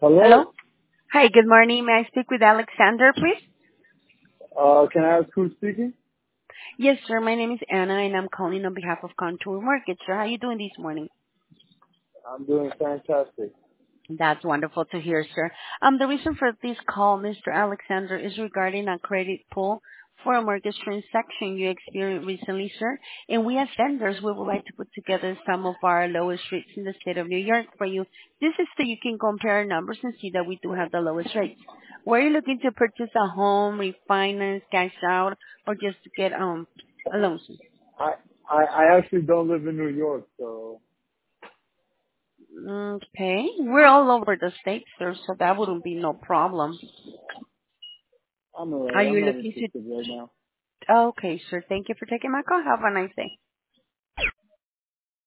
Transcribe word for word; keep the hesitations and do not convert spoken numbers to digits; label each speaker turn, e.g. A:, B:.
A: Hello?
B: Hello. Hi, good morning. May I speak with Alexander, please?
A: Uh, can I ask who's speaking?
B: Yes, sir. My name is Anna, and I'm calling on behalf of Contour Market, sir. How are you doing this morning?
A: I'm doing fantastic.
B: That's wonderful to hear, sir. Um, the reason for this call, Mister Alexander, is regarding a credit pull for a mortgage transaction you experienced recently, sir. And we as vendors, we would like to put together some of our lowest rates in the state of New York for you. This is so you can compare numbers and see that we do have the lowest rates. Were you looking to purchase a home, refinance, cash out, or just to get um a loan, sir?
A: I, I, I actually don't live in New York, so
B: Okay. We're all over the state, sir, so that wouldn't be no problem.
A: I'm
B: Are
A: alright. I'm
B: you
A: not
B: looking to
A: interested right now.
B: Okay, sure. Thank you for taking my call. Have a nice day.